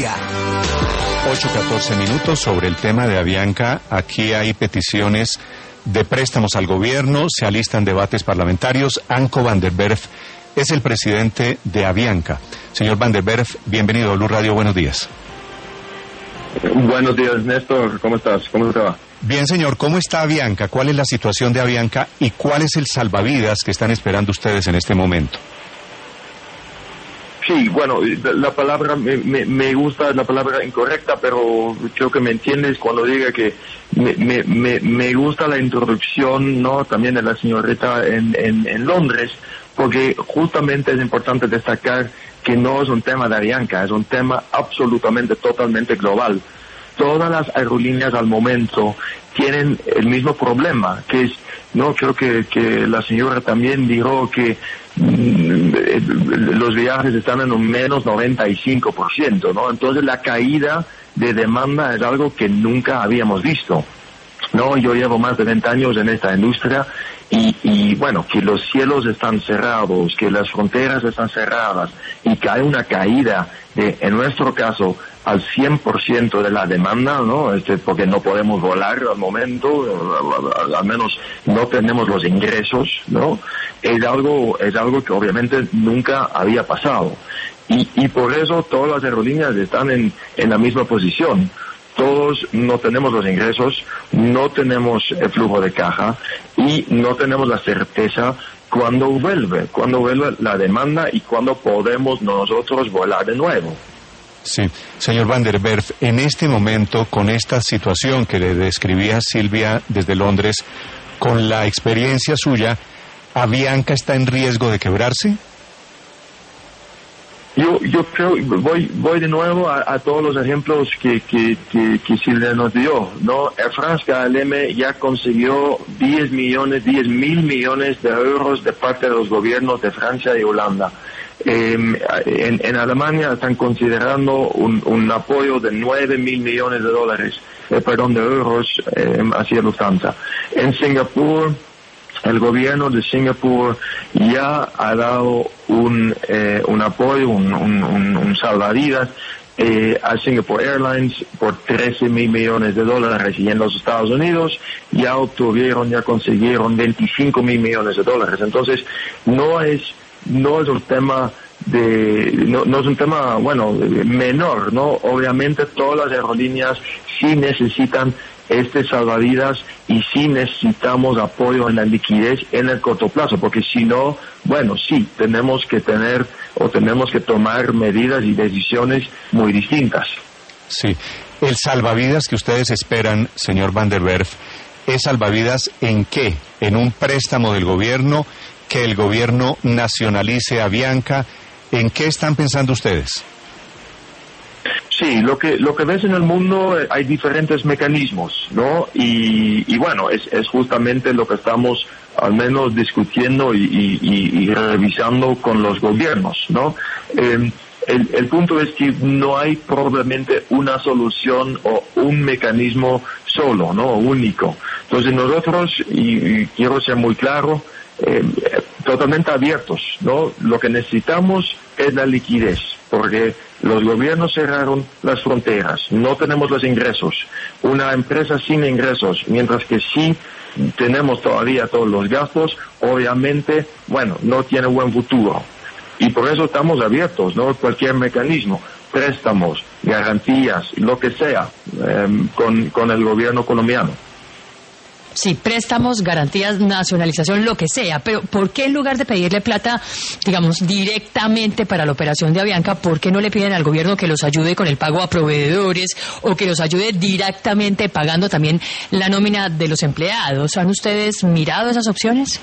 8:14 sobre el tema de Avianca. Aquí hay peticiones de préstamos al gobierno, se alistan debates parlamentarios. Anko van der Werf es el presidente de Avianca. Señor van der Werf, bienvenido a Blue Radio, buenos días. Buenos días, Néstor, ¿cómo estás? ¿Cómo te va? Bien, señor, ¿cómo está Avianca? ¿Cuál es la situación de Avianca y cuál es el salvavidas que están esperando ustedes en este momento? Sí, bueno, la palabra me gusta, la palabra incorrecta, pero creo que me entiendes cuando diga que me gusta la introducción, ¿no? También de la señorita en Londres, porque justamente es importante destacar que no es un tema de Avianca, es un tema absolutamente, totalmente global. Todas las aerolíneas al momento tienen el mismo problema, que es, no, creo que la señora también dijo que los viajes están en un menos 95%, ¿no? Entonces la caída de demanda es algo que nunca habíamos visto, ¿no? Yo llevo más de 20 años en esta industria y bueno, que los cielos están cerrados, que las fronteras están cerradas y que hay una caída de, en nuestro caso, al 100% de la demanda, ¿no? Porque no podemos volar al momento, al menos no tenemos los ingresos, ¿no? Es algo que obviamente nunca había pasado. Y por eso todas las aerolíneas están en la misma posición. Todos no tenemos los ingresos, no tenemos el flujo de caja y no tenemos la certeza cuándo vuelve la demanda y cuándo podemos nosotros volar de nuevo. Sí, señor van der Werf, en este momento, con esta situación que le describía Silvia desde Londres, con la experiencia suya, ¿Avianca está en riesgo de quebrarse? Yo creo, voy de nuevo a todos los ejemplos que Silvia nos dio, ¿no? Air France KLM ya consiguió 10 mil millones de euros de parte de los gobiernos de Francia y Holanda. En Alemania están considerando un apoyo de 9 mil millones de euros hacia Lufthansa. En Singapur, el gobierno de Singapur ya ha dado un apoyo, un salvavidas a Singapore Airlines por 13 mil millones de dólares, y en los Estados Unidos ya consiguieron 25 mil millones de dólares. Entonces no es un tema no es un tema menor, ¿no? Obviamente todas las aerolíneas sí necesitan este salvavidas y sí necesitamos apoyo en la liquidez en el corto plazo, porque si no, sí, tenemos que tomar medidas y decisiones muy distintas. Sí, el salvavidas que ustedes esperan, señor van der Werf, ¿es salvavidas en qué? ¿En un préstamo del gobierno? ¿Que el gobierno nacionalice Avianca? ¿En qué están pensando ustedes? Sí, lo que ves en el mundo, hay diferentes mecanismos, ¿no? Y bueno, es justamente lo que estamos al menos discutiendo y revisando con los gobiernos, ¿no? El punto es que no hay probablemente una solución o un mecanismo solo, ¿no? Único. Entonces nosotros, y quiero ser muy claro, totalmente abiertos, ¿no? Lo que necesitamos es la liquidez, porque los gobiernos cerraron las fronteras, no tenemos los ingresos. Una empresa sin ingresos, mientras que sí tenemos todavía todos los gastos, obviamente, no tiene buen futuro. Y por eso estamos abiertos, ¿no? Cualquier mecanismo, préstamos, garantías, lo que sea, con el gobierno colombiano. Sí, préstamos, garantías, nacionalización, lo que sea, pero ¿por qué en lugar de pedirle plata, digamos, directamente para la operación de Avianca, por qué no le piden al gobierno que los ayude con el pago a proveedores o que los ayude directamente pagando también la nómina de los empleados? ¿Han ustedes mirado esas opciones?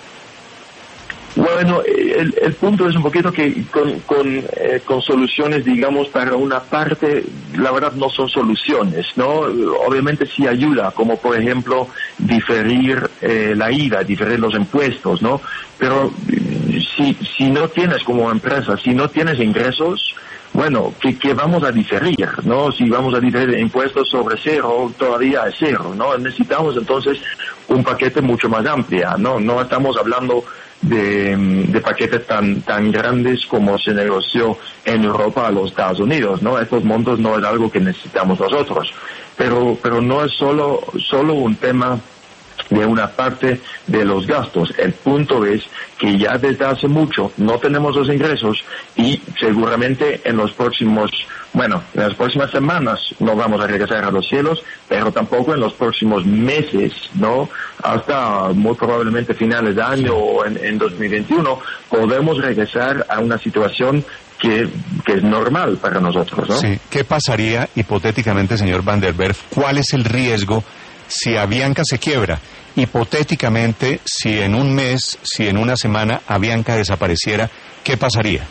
Bueno, el punto es un poquito que con soluciones, digamos, para una parte, la verdad no son soluciones, ¿no? Obviamente sí ayuda, como por ejemplo diferir la IVA, diferir los impuestos, ¿no? Pero si no tienes como empresa, si no tienes ingresos, ¿qué vamos a diferir, no? Si vamos a diferir impuestos sobre cero, todavía es cero, ¿no? Necesitamos entonces un paquete mucho más amplio, ¿no? No estamos hablando de paquetes tan grandes como se negoció en Europa a los Estados Unidos, ¿no? Estos montos no es algo que necesitamos nosotros, pero no es solo un tema de una parte de los gastos. El punto es que ya desde hace mucho no tenemos los ingresos y seguramente en las próximas semanas no vamos a regresar a los cielos, pero tampoco en los próximos meses, ¿no? Hasta muy probablemente finales de año o en 2021 podemos regresar a una situación que es normal para nosotros, ¿no? Sí. ¿Qué pasaría hipotéticamente, señor Van der Werf? ¿Cuál es el riesgo si Avianca se quiebra? Hipotéticamente, si en un mes, si en una semana Avianca desapareciera, ¿qué pasaría?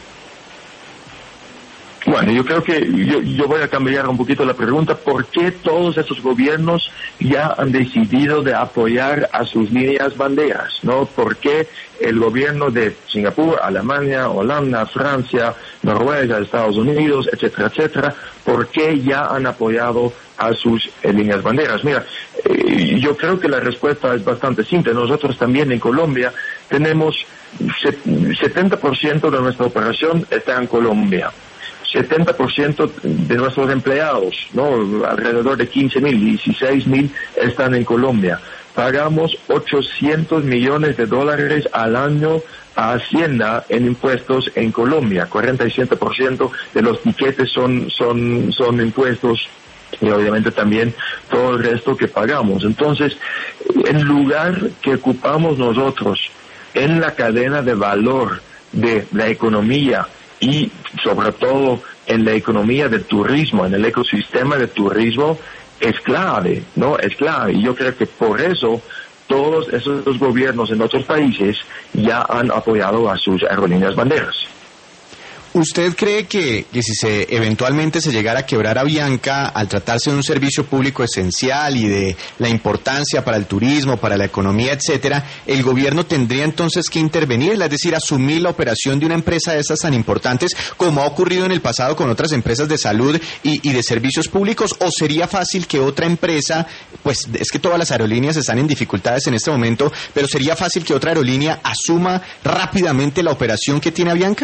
Bueno, yo creo que yo voy a cambiar un poquito la pregunta. ¿Por qué todos esos gobiernos ya han decidido de apoyar a sus líneas banderas, ¿no? ¿Por qué el gobierno de Singapur, Alemania, Holanda, Francia, Noruega, Estados Unidos, etcétera, etcétera, por qué ya han apoyado a sus líneas banderas? Mira, yo creo que la respuesta es bastante simple. Nosotros también en Colombia tenemos 70% de nuestra operación está en Colombia. 70% de nuestros empleados, ¿no? Alrededor de 15,000, 16,000 están en Colombia. Pagamos $800 millones al año a Hacienda en impuestos en Colombia. 47% de los tiquetes son impuestos y obviamente también todo el resto que pagamos. Entonces, el lugar que ocupamos nosotros en la cadena de valor de la economía y sobre todo en la economía del turismo, en el ecosistema del turismo, es clave, ¿no? Es clave. Y yo creo que por eso todos esos gobiernos en otros países ya han apoyado a sus aerolíneas banderas. ¿Usted cree que si eventualmente se llegara a quebrar Avianca, al tratarse de un servicio público esencial y de la importancia para el turismo, para la economía, etcétera, el gobierno tendría entonces que intervenir, es decir, asumir la operación de una empresa de esas tan importantes como ha ocurrido en el pasado con otras empresas de salud y de servicios públicos? ¿O sería fácil que otra empresa, pues es que todas las aerolíneas están en dificultades en este momento, pero sería fácil que otra aerolínea asuma rápidamente la operación que tiene Avianca?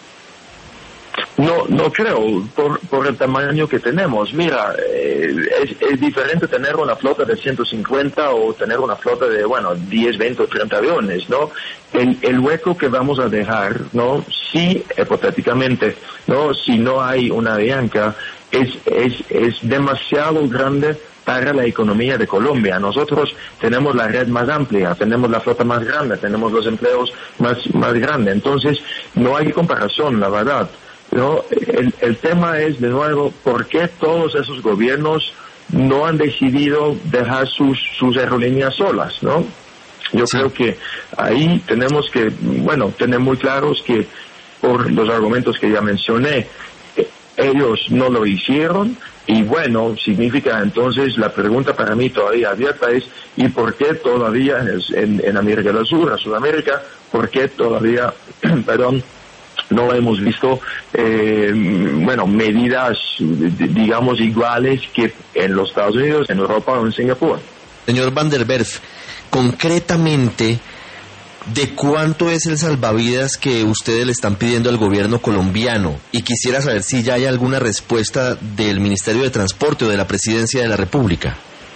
No creo, por el tamaño que tenemos. Mira, es diferente tener una flota de 150 o tener una flota de, 10, 20 o 30 aviones, ¿no? El hueco que vamos a dejar, ¿no? Si, hipotéticamente, ¿no? Si no hay una Avianca, es demasiado grande para la economía de Colombia. Nosotros tenemos la red más amplia, tenemos la flota más grande, tenemos los empleos más grandes. Entonces, no hay comparación, la verdad. No, el tema es, de nuevo, ¿por qué todos esos gobiernos no han decidido dejar sus aerolíneas solas, no? Yo creo que ahí tenemos que, tener muy claros que, por los argumentos que ya mencioné, ellos no lo hicieron. Y significa entonces, la pregunta para mí todavía abierta es, ¿y por qué todavía en América del Sur, en Sudamérica, por qué todavía, no hemos visto, medidas, digamos, iguales que en los Estados Unidos, en Europa o en Singapur? Señor Van der Werf, concretamente, ¿de cuánto es el salvavidas que ustedes le están pidiendo al gobierno colombiano? Y quisiera saber si ya hay alguna respuesta del Ministerio de Transporte o de la Presidencia de la República.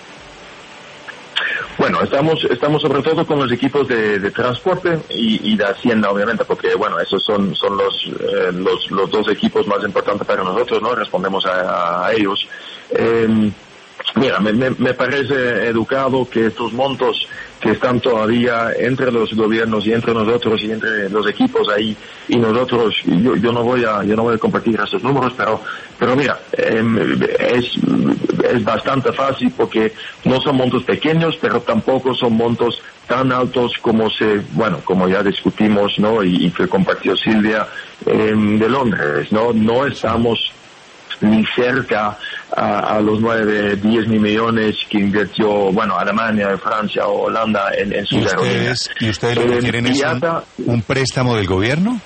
Bueno, estamos sobre todo con los equipos de transporte y de Hacienda, obviamente, porque esos son los dos equipos más importantes para nosotros, ¿no? Respondemos a ellos. Mira, me parece educado que estos montos que están todavía entre los gobiernos y entre nosotros y entre los equipos ahí y nosotros, yo no voy a compartir esos números, pero mira, es bastante fácil porque no son montos pequeños, pero tampoco son montos tan altos como como ya discutimos, ¿no? Y que compartió Silvia de Londres, no estamos ni cerca a los 9, 10 mil millones que invirtió, Alemania, Francia o Holanda en sus aerolíneas. ¿Y ustedes lo que quieren es un préstamo del gobierno?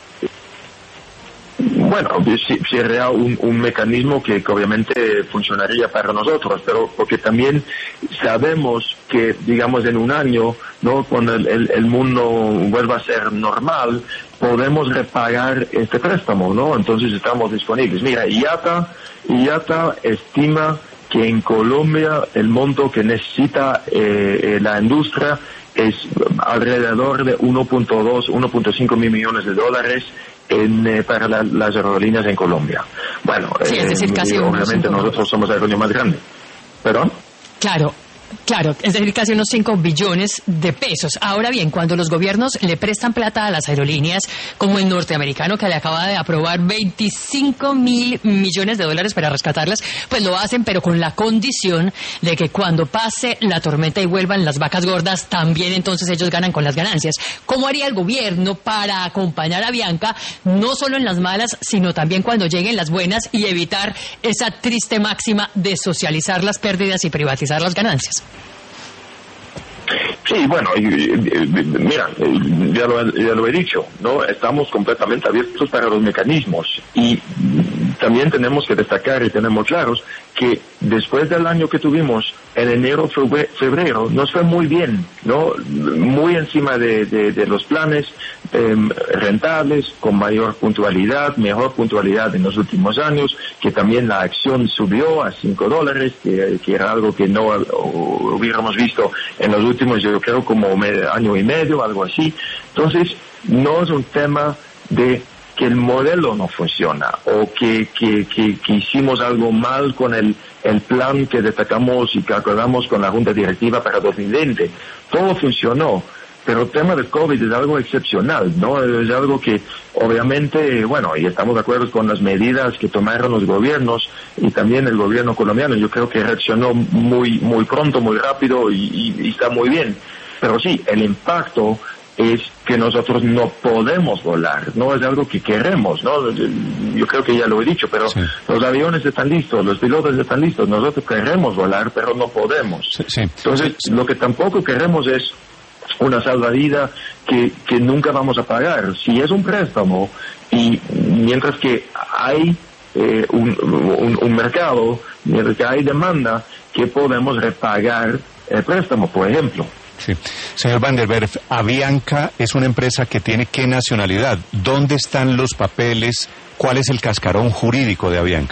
Sería un mecanismo que obviamente funcionaría para nosotros, pero porque también sabemos que, digamos, en un año, ¿no? Cuando el mundo vuelva a ser normal, podemos repagar este préstamo, ¿no? Entonces estamos disponibles. Mira, IATA estima que en Colombia el monto que necesita la industria es alrededor de 1.5 mil millones de dólares para las aerolíneas en Colombia. Bueno, sí, es decir, casi obviamente nosotros somos la aerolínea más grande. ¿Perdón? Claro, es decir, casi unos 5 billones de pesos. Ahora bien, cuando los gobiernos le prestan plata a las aerolíneas, como el norteamericano que le acaba de aprobar 25 mil millones de dólares para rescatarlas, pues lo hacen, pero con la condición de que cuando pase la tormenta y vuelvan las vacas gordas, también entonces ellos ganan con las ganancias. ¿Cómo haría el gobierno para acompañar a Avianca, no solo en las malas, sino también cuando lleguen las buenas, y evitar esa triste máxima de socializar las pérdidas y privatizar las ganancias? Sí, bueno, mira, ya lo he dicho, ¿no? Estamos completamente abiertos para los mecanismos, y también tenemos que destacar y tenemos claros que después del año que tuvimos, en enero, febrero, nos fue muy bien, ¿no? Muy encima de los planes, rentables, con mayor puntualidad, mejor puntualidad en los últimos años, que también la acción subió a $5, que era algo que no hubiéramos visto en los últimos, yo creo, como año y medio, algo así. Entonces, no es un tema de que el modelo no funciona o que hicimos algo mal con el plan que destacamos y que acordamos con la Junta Directiva para 2020. Todo funcionó, pero el tema del COVID es algo excepcional, ¿no? Es algo que obviamente, bueno, y estamos de acuerdo con las medidas que tomaron los gobiernos y también el gobierno colombiano. Yo creo que reaccionó muy rápido, muy rápido y está muy bien. Pero sí, el impacto es que nosotros no podemos volar, no es algo que queremos, ¿no? Yo creo que ya lo he dicho, pero sí. Los aviones están listos, los pilotos están listos, nosotros queremos volar, pero no podemos. Sí. Entonces, lo que tampoco queremos es una salvavidas que nunca vamos a pagar. Si es un préstamo, y mientras que hay un mercado, mientras que hay demanda, que podemos repagar el préstamo, por ejemplo. Sí. Señor Van der Werf, Avianca es una empresa que tiene ¿qué nacionalidad? ¿Dónde están los papeles? ¿Cuál es el cascarón jurídico de Avianca?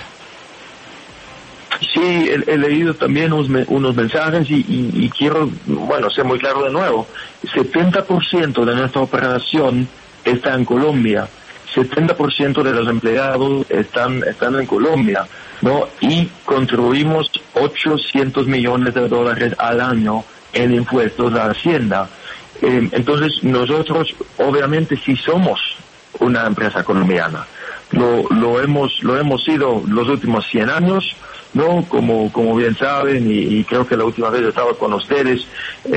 Sí, he leído también unos mensajes y quiero, ser muy claro de nuevo. 70% de nuestra operación está en Colombia. 70% de los empleados están en Colombia, ¿no? Y contribuimos $800 millones al año en impuestos a Hacienda. Entonces, nosotros obviamente sí somos una empresa colombiana. Lo hemos sido los últimos 100 años, ¿no? Como bien saben, y creo que la última vez estaba con ustedes,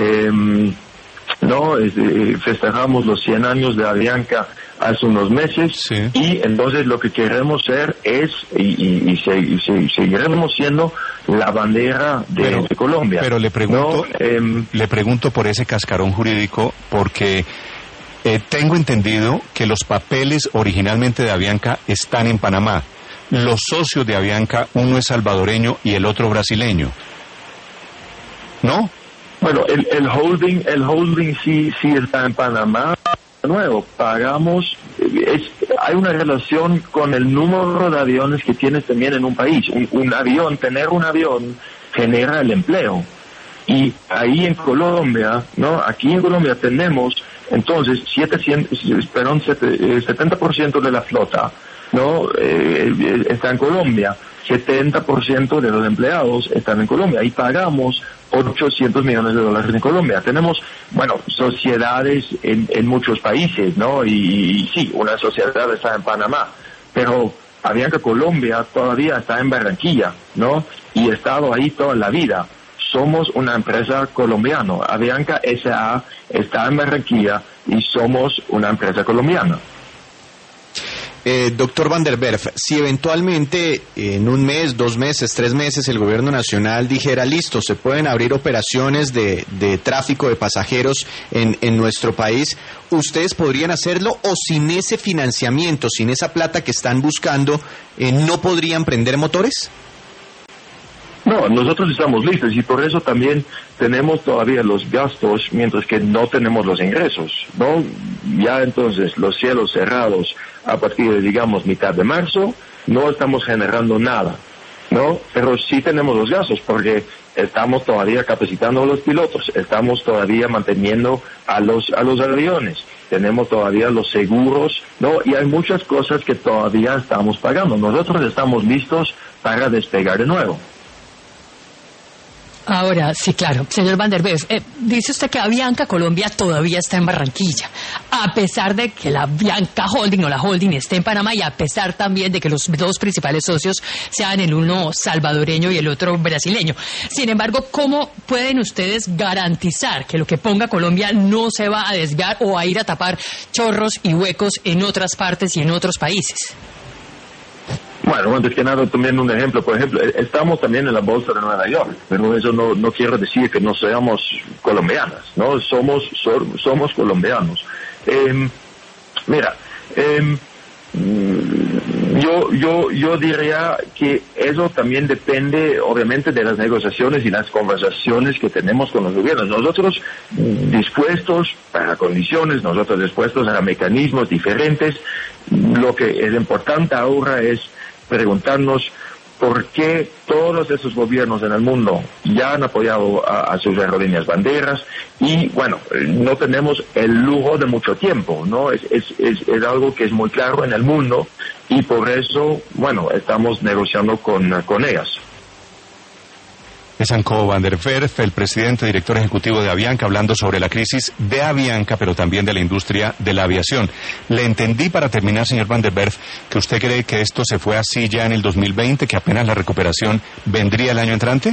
festejamos los 100 años de Avianca hace unos meses, sí. Y entonces lo que queremos ser es, y seguiremos siendo la bandera de Colombia. Pero le pregunto por ese cascarón jurídico, porque tengo entendido que los papeles originalmente de Avianca están en Panamá. Los socios de Avianca, uno es salvadoreño y el otro brasileño, ¿no? Bueno, el holding sí está en Panamá. De nuevo, pagamos, hay una relación con el número de aviones que tienes también en un país. Tener un avión genera el empleo. Y ahí en Colombia, ¿no? Aquí en Colombia tenemos, entonces, 70% de la flota, ¿no? Está en Colombia. 70% de los empleados están en Colombia y pagamos $800 millones en Colombia. Tenemos, sociedades en muchos países, ¿no? Y sí, una sociedad está en Panamá, pero Avianca Colombia todavía está en Barranquilla, ¿no? Y he estado ahí toda la vida. Somos una empresa colombiana. Avianca S.A. está en Barranquilla y somos una empresa colombiana. Doctor Van der Werf, si eventualmente en un mes, 2 meses, 3 meses el gobierno nacional dijera, listo, se pueden abrir operaciones de tráfico de pasajeros en nuestro país, ¿ustedes podrían hacerlo o sin ese financiamiento, sin esa plata que están buscando, no podrían prender motores? No, No, nosotros estamos listos y por eso también tenemos todavía los gastos mientras que no tenemos los ingresos, ¿no? Ya entonces los cielos cerrados a partir de, digamos, mitad de marzo, no estamos generando nada, ¿no? Pero sí tenemos los gastos porque estamos todavía capacitando a los pilotos, estamos todavía manteniendo a los aviones, tenemos todavía los seguros, ¿no? Y hay muchas cosas que todavía estamos pagando. Nosotros estamos listos para despegar de nuevo. Ahora, sí, claro. Señor Van der Werf, dice usted que Avianca Colombia todavía está en Barranquilla, a pesar de que la Avianca Holding o la Holding esté en Panamá y a pesar también de que los dos principales socios sean el uno salvadoreño y el otro brasileño. Sin embargo, ¿cómo pueden ustedes garantizar que lo que ponga Colombia no se va a desviar o a ir a tapar chorros y huecos en otras partes y en otros países? Bueno, antes que nada, también un ejemplo. Por ejemplo, estamos también en la Bolsa de Nueva York, pero eso no quiere decir que no seamos colombianas, ¿no? Somos colombianos. Mira, yo diría que eso también depende, obviamente, de las negociaciones y las conversaciones que tenemos con los gobiernos. Nosotros dispuestos para condiciones, nosotros dispuestos a mecanismos diferentes. Lo que es importante ahora es preguntarnos por qué todos esos gobiernos en el mundo ya han apoyado a sus aerolíneas banderas y, bueno, no tenemos el lujo de mucho tiempo, ¿no? Es algo que es muy claro en el mundo y por eso, bueno, estamos negociando con ellas. Es Anko van der Werf, el presidente director ejecutivo de Avianca, hablando sobre la crisis de Avianca, pero también de la industria de la aviación. Le entendí, para terminar, señor van der Werf, que usted cree que esto se fue así ya en el 2020, que apenas la recuperación vendría el año entrante.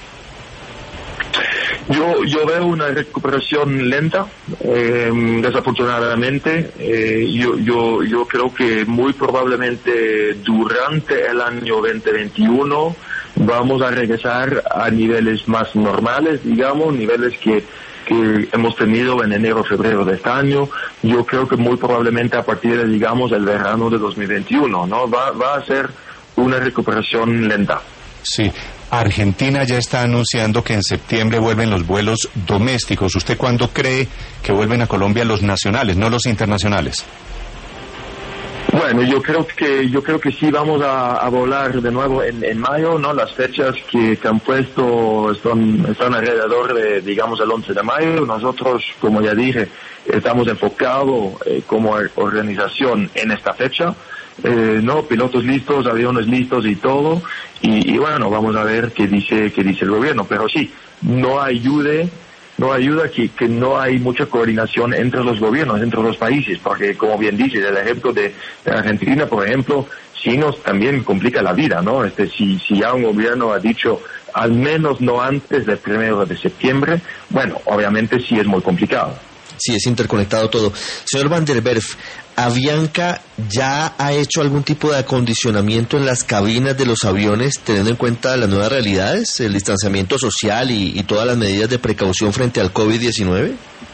Yo veo una recuperación lenta, desafortunadamente. Yo creo que muy probablemente durante el año 2021 vamos a regresar a niveles más normales, digamos, niveles que hemos tenido en enero, febrero de este año. Yo creo que muy probablemente a partir de, digamos, el verano de 2021, ¿no? Va a ser una recuperación lenta. Sí. Argentina ya está anunciando que en septiembre vuelven los vuelos domésticos. ¿Usted cuándo cree que vuelven a Colombia los nacionales, no los internacionales? Bueno, yo creo que sí vamos a volar de nuevo en mayo, ¿no? Las fechas que han puesto están alrededor de, digamos, el 11 de mayo. Nosotros, como ya dije, estamos enfocados como organización en esta fecha. No, pilotos listos, aviones listos y todo, y bueno, vamos a ver qué dice el gobierno, pero sí, no ayuda que no hay mucha coordinación entre los gobiernos, entre los países, porque como bien dices, el ejemplo de Argentina, por ejemplo, sí nos también complica la vida, ¿no? Si ya un gobierno ha dicho al menos no antes del 1 de septiembre, bueno, obviamente sí es muy complicado. Sí, es interconectado todo. Señor Van der Werf, ¿Avianca ya ha hecho algún tipo de acondicionamiento en las cabinas de los aviones, teniendo en cuenta las nuevas realidades, el distanciamiento social y todas las medidas de precaución frente al COVID-19?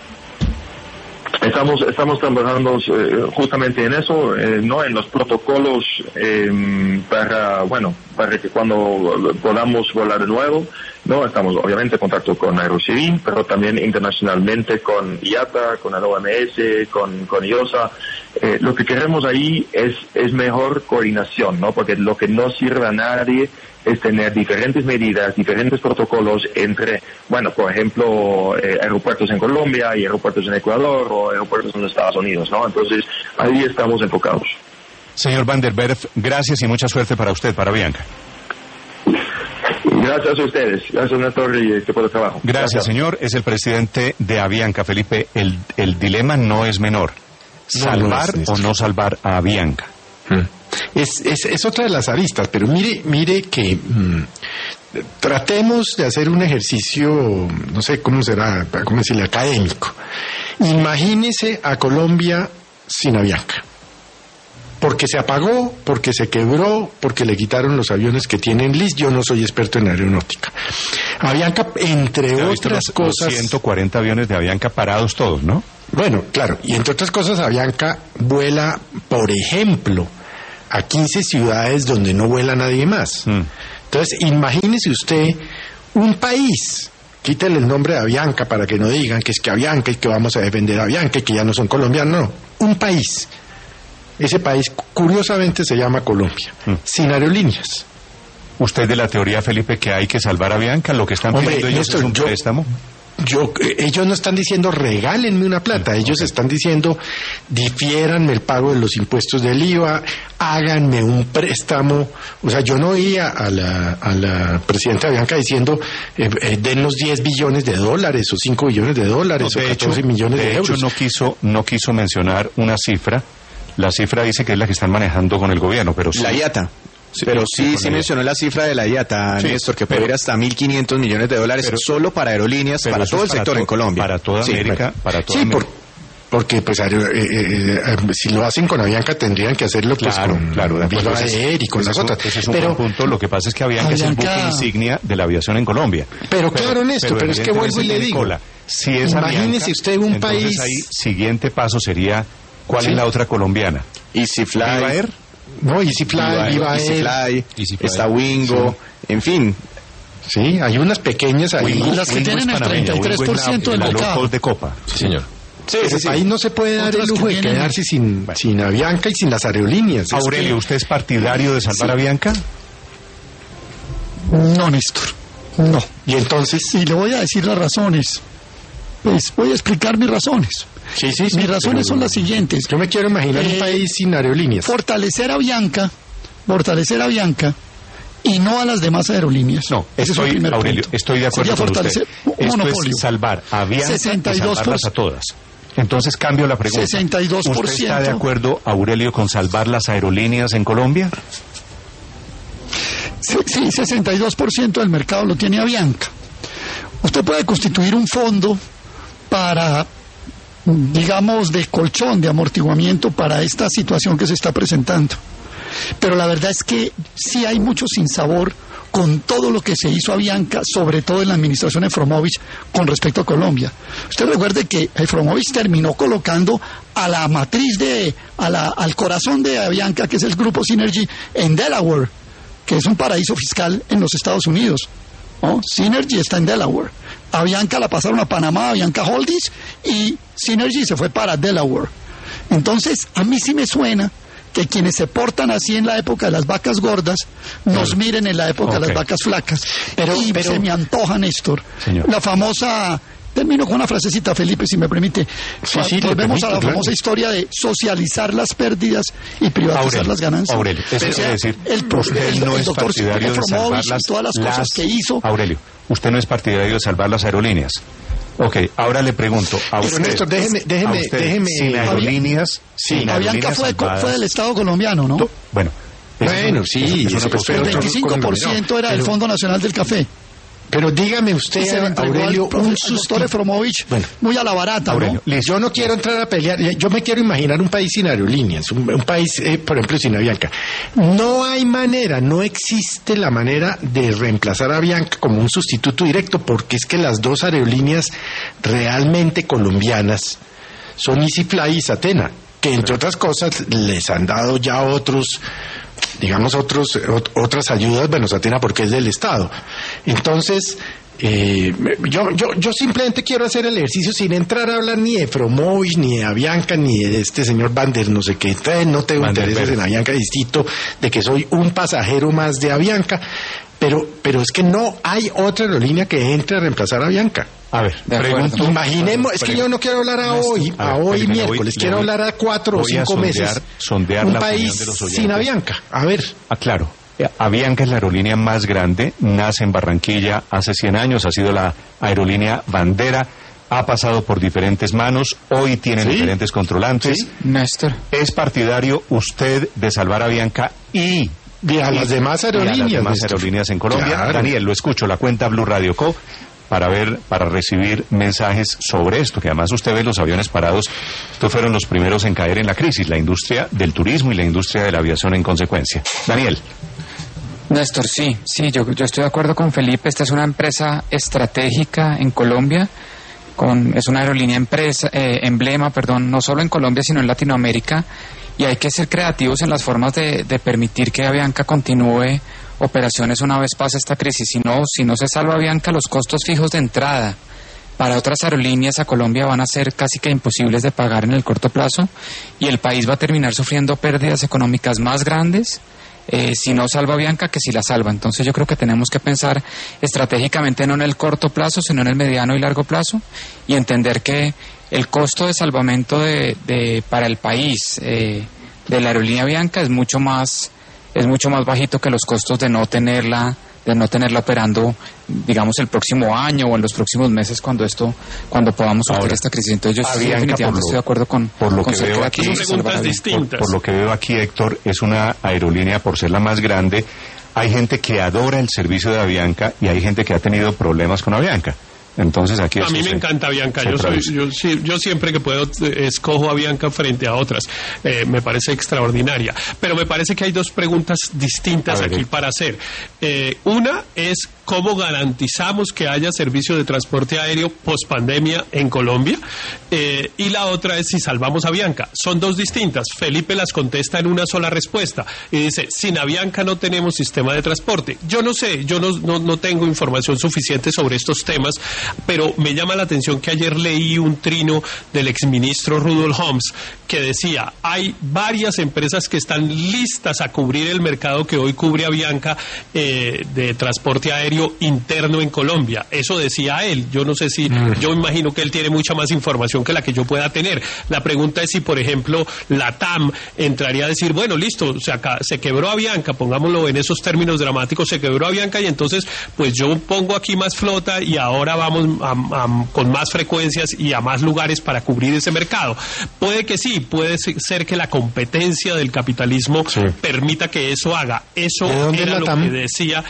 Estamos trabajando justamente en eso, no, en los protocolos para que cuando podamos volar de nuevo, no, estamos obviamente en contacto con Aerocivil, pero también internacionalmente con IATA, con el OMS, con IOSA. Lo que queremos ahí es mejor coordinación, ¿no? Porque lo que no sirve a nadie es tener diferentes medidas, diferentes protocolos entre, bueno, por ejemplo, aeropuertos en Colombia y aeropuertos en Ecuador o aeropuertos en Estados Unidos, ¿no? Entonces, ahí estamos enfocados. Señor Van der Werf, gracias y mucha suerte para usted, para Avianca. Gracias a ustedes, gracias Néstor y equipo de trabajo. Gracias, señor. Es el presidente de Avianca, Felipe. El dilema no es menor. ¿Salvar o no salvar a Avianca? Es otra de las aristas, pero mire que tratemos de hacer un ejercicio, no sé cómo decirle, académico. Imagínese a Colombia sin Avianca. Porque se apagó, porque se quebró, porque le quitaron los aviones que tienen list. Yo no soy experto en aeronáutica. Avianca, entre otras cosas... Los 140 aviones de Avianca parados todos, ¿no? Bueno, claro. Y entre otras cosas, Avianca vuela, por ejemplo, a 15 ciudades donde no vuela nadie más. Entonces, imagínese usted un país, quítele el nombre de Avianca para que no digan que es que Avianca y que vamos a defender a Avianca y que ya no son colombianos, no, un país. Ese país, curiosamente, se llama Colombia, sin aerolíneas. ¿Usted de la teoría, Felipe, que hay que salvar a Avianca? Lo que están pidiendo ellos es un préstamo. Ellos no están diciendo regálenme una plata, ellos están diciendo difiéranme el pago de los impuestos del IVA, háganme un préstamo. O sea, yo no oía a la presidenta Avianca diciendo dennos 10 billones de dólares o 5 billones de dólares o 14 millones de euros. De hecho, no quiso mencionar una cifra. La cifra dice que es la que están manejando con el gobierno, pero la IATA. Sí, pero sí mencionó la cifra de la IATA, sí, Néstor, que puede ir hasta 1.500 millones de dólares solo para aerolíneas, para todo el sector en Colombia. Para toda América, para toda América. Porque pues si lo hacen con Avianca tendrían que hacerlo pues con Viva Air y con las otras. Ese es un buen punto. Lo que pasa es que Avianca es el buque insignia de la aviación en Colombia. Pero claro, Néstor, pero es que vuelvo y le digo, si es imagínese Avianca, usted un país. Ahí, siguiente paso sería, ¿cuál es la otra colombiana? EasyFly. ¿Viva Air? No, EasyFly, Viva Air, está Wingo, en fin. Sí, hay unas pequeñas ahí. Las que tienen el 33% del mercado. De Copa. Sí, señor. Sí. Ahí no se puede dar el lujo de quedarse sin Avianca y sin las aerolíneas. Aurelio, ¿usted es partidario de salvar a Avianca? No, Néstor, no. ¿Y entonces? Y le voy a decir las razones. Pues voy a explicar mis razones. Sí, mis razones son las siguientes. Yo me quiero imaginar un país sin aerolíneas. Fortalecer a Avianca y no a las demás aerolíneas. No, Aurelio, estoy de acuerdo con usted. Esto es salvar a Avianca y salvarlas a todas. Entonces cambio la pregunta. 62%. ¿Usted está de acuerdo, Aurelio, con salvar las aerolíneas en Colombia? Sí, 62% del mercado lo tiene Avianca. Usted puede constituir un fondo para, digamos, de colchón, de amortiguamiento para esta situación que se está presentando. Pero la verdad es que sí hay mucho sinsabor con todo lo que se hizo a Avianca, sobre todo en la administración Efromovich con respecto a Colombia. Usted recuerde que Efromovich terminó colocando a la matriz al corazón de Avianca, que es el grupo Synergy, en Delaware, que es un paraíso fiscal en los Estados Unidos, ¿no? Synergy está en Delaware. Avianca la pasaron a Panamá, Avianca Holdings, y Synergy se fue para Delaware. Entonces, a mí sí me suena que quienes se portan así en la época de las vacas gordas nos miren en la época de las vacas flacas. Pero se me antoja, Néstor, la famosa... Termino con una frasecita, Felipe, si me permite. Volvemos a la famosa historia de socializar las pérdidas y privatizar las ganancias. Aurelio, eso quiere decir, usted no es partidario de salvar todas las cosas que hizo. Aurelio, usted no es partidario de salvar las aerolíneas. Ok, ahora le pregunto a usted. Pero Néstor, déjeme. Sin aerolíneas. Avianca fue del Estado colombiano, ¿no? Bueno, sí. El 25% era del Fondo Nacional del Café. Pero dígame usted, Aurelio, un sustor Efromovich, muy a la barata, Aurelio, ¿no? Yo no quiero entrar a pelear, yo me quiero imaginar un país sin aerolíneas, un país, por ejemplo, sin Avianca. No hay manera, no existe la manera de reemplazar a Avianca como un sustituto directo, porque es que las dos aerolíneas realmente colombianas son EasyFly y Satena, que entre otras cosas les han dado ya otras ayudas, bueno, Satena porque es del Estado. Entonces, yo simplemente quiero hacer el ejercicio sin entrar a hablar ni de Efromovich, ni de Avianca, ni de este señor Vander, no sé qué. No tengo intereses en Avianca, distinto de que soy un pasajero más de Avianca, pero es que no hay otra aerolínea que entre a reemplazar a Avianca. A ver, imaginemos, es que yo no quiero hablar a hoy miércoles, quiero hablar a 4 o 5 meses. Sondear un la país de los oyentes. sin Avianca. A ver. Claro. Avianca es la aerolínea más grande, nace en Barranquilla hace 100 años, ha sido la aerolínea bandera, ha pasado por diferentes manos, hoy tiene diferentes controlantes. Sí, Néstor. ¿Es partidario usted de salvar a Avianca y a las demás aerolíneas en Colombia? Claro. Daniel, lo escucho, la cuenta Blue Radio Co. para recibir mensajes sobre esto, que además usted ve los aviones parados. Estos fueron los primeros en caer en la crisis, la industria del turismo y la industria de la aviación en consecuencia. Daniel. Néstor, sí, yo estoy de acuerdo con Felipe. Esta es una empresa estratégica en Colombia, es una aerolínea emblema, no solo en Colombia sino en Latinoamérica, y hay que ser creativos en las formas de permitir que Avianca continúe operaciones una vez pase esta crisis. Si no se salva Avianca, los costos fijos de entrada para otras aerolíneas a Colombia van a ser casi que imposibles de pagar en el corto plazo y el país va a terminar sufriendo pérdidas económicas más grandes si no salva Avianca que si la salva. Entonces yo creo que tenemos que pensar estratégicamente no en el corto plazo, sino en el mediano y largo plazo y entender que el costo de salvamento para el país de la aerolínea Avianca es mucho más bajito que los costos de no tenerla operando, digamos, el próximo año o en los próximos meses cuando podamos sortear esta crisis. Entonces yo definitivamente estoy de acuerdo con lo que veo aquí. Son preguntas distintas. Por lo que veo aquí, Héctor, es una aerolínea, por ser la más grande, hay gente que adora el servicio de Avianca y hay gente que ha tenido problemas con Avianca. Entonces aquí a mí me encanta Avianca. Yo siempre que puedo escojo Avianca frente a otras. Me parece extraordinaria. Pero me parece que hay dos preguntas distintas aquí para hacer. Una es cómo garantizamos que haya servicio de transporte aéreo post pandemia en Colombia. Y la otra es si salvamos Avianca. Son dos distintas. Felipe las contesta en una sola respuesta y dice: sin Avianca no tenemos sistema de transporte. Yo no sé, yo no tengo información suficiente sobre estos temas. Pero me llama la atención que ayer leí un trino del exministro Rudolf Homs que decía: hay varias empresas que están listas a cubrir el mercado que hoy cubre Avianca de transporte aéreo interno en Colombia. Eso decía él. Yo no sé si, yo imagino que él tiene mucha más información que la que yo pueda tener. La pregunta es si, por ejemplo, la TAM entraría a decir: bueno, listo, se quebró Avianca, pongámoslo en esos términos dramáticos, se quebró Avianca y entonces pues yo pongo aquí más flota y ahora vamos con más frecuencias y a más lugares para cubrir ese mercado. Puede que sí, puede ser que la competencia del capitalismo permita que eso haga. Eso era lo que decía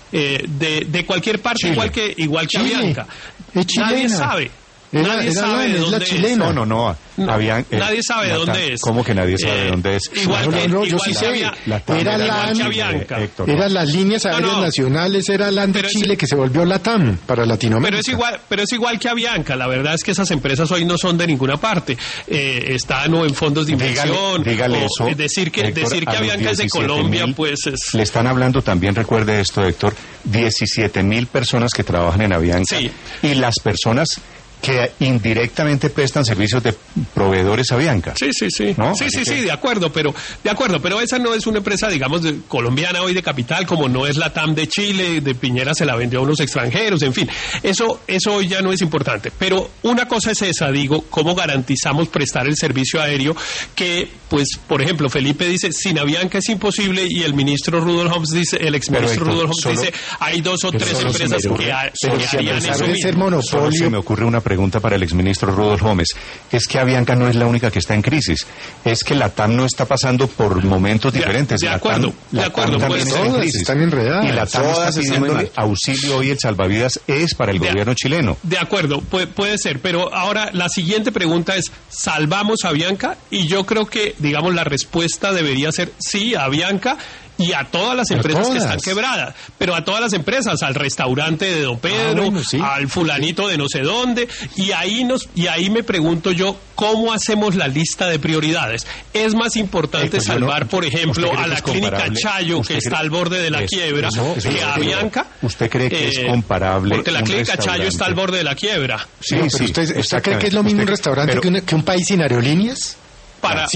de cualquier parte, Chile. igual que Avianca. Nadie sabe. Nadie sabe de dónde es. No. Nadie sabe de dónde es. ¿Cómo que nadie sabe de dónde es? Yo sí sé. Era Avianca. Eran las líneas aéreas nacionales, era LAN de Chile que se volvió LATAM para Latinoamérica. Pero es igual que Avianca. La verdad es que esas empresas hoy no son de ninguna parte. Están o en fondos de inversión. Dígale eso. Decir que Avianca es de Colombia, pues es... Le están hablando también, recuerde esto, Héctor, 17,000 personas que trabajan en Avianca. Sí. Y las personas que indirectamente prestan servicios de proveedores a Avianca. Sí. ¿No? Sí, de acuerdo, pero esa no es una empresa, digamos, colombiana hoy de capital, como no es la TAM de Chile, de Piñera se la vendió a unos extranjeros, en fin, eso hoy ya no es importante. Pero una cosa es esa, digo, cómo garantizamos prestar el servicio aéreo que, pues, por ejemplo, Felipe dice, sin Avianca es imposible, y el ministro Rudolf Homs dice, el exministro Rudolf Homs dice, hay dos o tres empresas que harían eso mismo. Solo se me ocurre una pregunta para el exministro Rudolf Homs. Es que Avianca no es la única que está en crisis. Es que la TAM no está pasando por momentos diferentes. De acuerdo, pues todas están enredadas. Y la TAM está pidiendo auxilio hoy, el salvavidas es para el gobierno chileno. De acuerdo, puede ser. Pero ahora la siguiente pregunta es, ¿salvamos a Avianca? Y yo creo que, digamos, la respuesta debería ser sí, a Avianca y a todas las empresas que están quebradas, pero a todas las empresas, al restaurante de Don Pedro, al fulanito de no sé dónde, y ahí me pregunto yo, ¿cómo hacemos la lista de prioridades? Es más importante salvar, por ejemplo, a la clínica Chayo, que está al borde de la quiebra, que a Avianca. ¿Usted cree que es comparable? Porque la clínica Chayo está al borde de la quiebra. Sí, pero ¿usted cree que es lo mismo un restaurante que un país sin aerolíneas? Para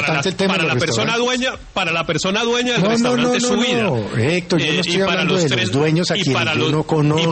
la persona dueña del restaurante es su vida. Héctor, yo no estoy hablando de los dueños a quienes yo no conozco.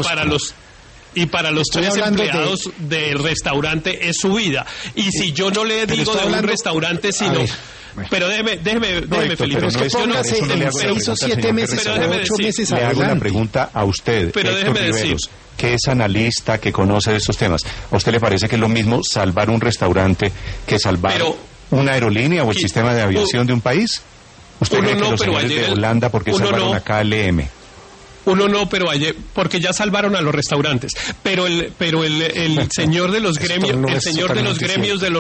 Y para los tres empleados del restaurante es su vida. Y si yo no le digo de un restaurante, sino... Pero déjeme, Felipe. Es que póngase en 6 o 7 meses o 8 meses adelante. Le hago una pregunta a usted, pero déjeme decir, que es analista, que conoce de estos temas. ¿A usted le parece que es lo mismo salvar un restaurante que salvar una aerolínea o el sistema de aviación de un país? ¿Usted cree que los señores de Holanda, porque salvaron a KLM? Pero ayer, porque ya salvaron a los restaurantes. Pero el señor de los gremios, el señor de los gremios de los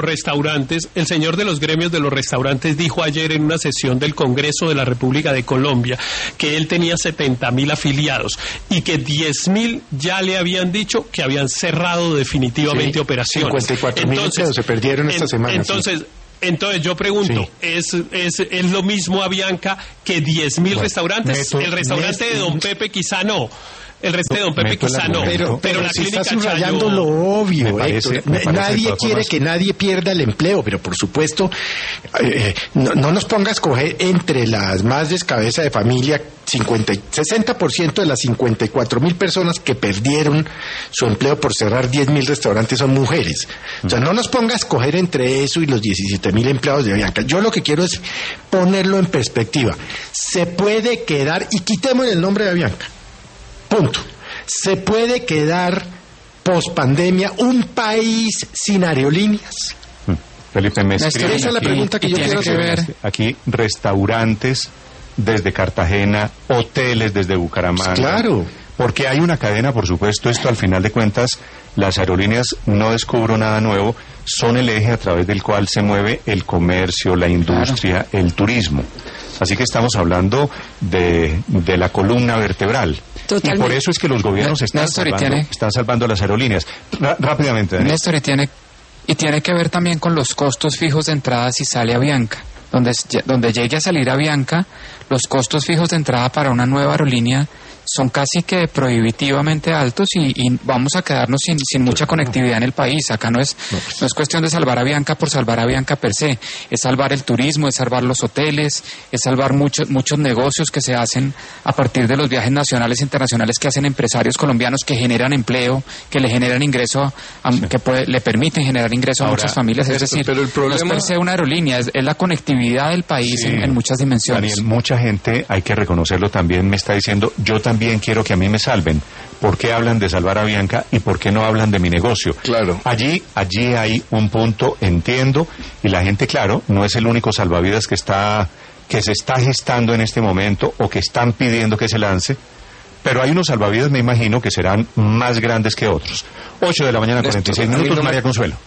restaurantes dijo ayer en una sesión del Congreso de la República de Colombia que él tenía 70,000 afiliados y que 10,000 ya le habían dicho que habían cerrado definitivamente operaciones. 54,000 se perdieron esta semana. Entonces, Entonces yo pregunto, Sí. ¿es lo mismo Avianca que 10.000 restaurantes? El restaurante de Don Pepe quizá no. El resto de Don Pepe quizá no, pero la si clínica está subrayando Chayo... lo obvio, me Héctor. parece Nadie de todas quiere formas que nadie pierda el empleo, pero por supuesto, no nos pongas a coger entre las más descabeza de familia 60% de las 54.000 personas que perdieron su empleo por cerrar 10.000 restaurantes son mujeres. O sea, no nos pongas a coger entre eso y los 17.000 empleados de Avianca. Yo lo que quiero es ponerlo en perspectiva. Se puede quedar, y quitemos el nombre de Avianca. Punto. ¿Se puede quedar pospandemia un país sin aerolíneas? Felipe, me escriben Esa es la aquí, pregunta que yo quiero hacer. Aquí restaurantes desde Cartagena, hoteles desde Bucaramanga. Claro. Porque hay una cadena, por supuesto, esto al final de cuentas, las aerolíneas, no descubro nada nuevo, son el eje a través del cual se mueve el comercio, la industria, el turismo. Así que estamos hablando de la columna vertebral. Totalmente. Y por eso es que los gobiernos están salvando las aerolíneas. Rápidamente, Daniel. Néstor, y tiene que ver también con los costos fijos de entrada si sale Avianca. Donde llegue a salir Avianca, los costos fijos de entrada para una nueva aerolínea son casi que prohibitivamente altos y vamos a quedarnos sin mucha conectividad en el país. Acá no es cuestión de salvar Avianca por salvar Avianca per se, es salvar el turismo, es salvar los hoteles, es salvar muchos negocios que se hacen a partir de los viajes nacionales e internacionales que hacen empresarios colombianos que generan empleo, que le generan ingreso, le permiten generar ingreso a muchas familias. Es decir, pero el problema... no es per se una aerolínea, es la conectividad del país en muchas dimensiones. Daniel, mucha gente, hay que reconocerlo también, me está diciendo, yo también quiero que a mí me salven. ¿Por qué hablan de salvar a Avianca y por qué no hablan de mi negocio? Claro. Allí hay un punto, entiendo, y la gente, claro, no es el único salvavidas que se está gestando en este momento o que están pidiendo que se lance, pero hay unos salvavidas, me imagino, que serán más grandes que otros. 8 de la mañana, 46 minutos, María Consuelo.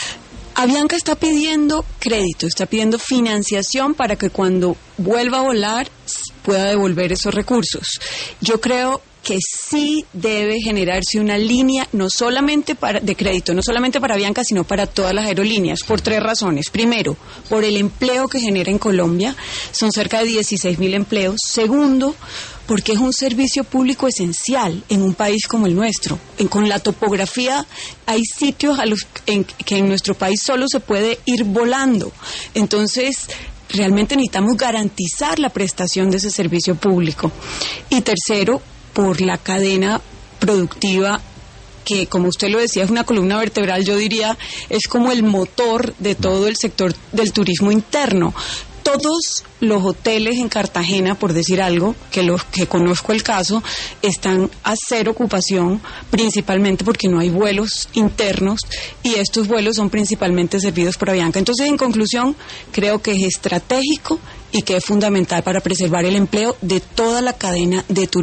Avianca está pidiendo crédito, está pidiendo financiación para que cuando vuelva a volar pueda devolver esos recursos. Yo creo que sí debe generarse una línea no solamente de crédito, no solamente para Avianca, sino para todas las aerolíneas, por 3 razones. Primero, por el empleo que genera en Colombia, son cerca de 16.000 empleos. Segundo, porque es un servicio público esencial en un país como el nuestro. Con la topografía hay sitios que en nuestro país solo se puede ir volando. Entonces, realmente necesitamos garantizar la prestación de ese servicio público. Y tercero, por la cadena productiva que, como usted lo decía, es una columna vertebral, yo diría, es como el motor de todo el sector del turismo interno. Todos los hoteles en Cartagena, por decir algo, que los que conozco el caso, están a 0 ocupación, principalmente porque no hay vuelos internos y estos vuelos son principalmente servidos por Avianca. Entonces, en conclusión, creo que es estratégico y que es fundamental para preservar el empleo de toda la cadena de turismo.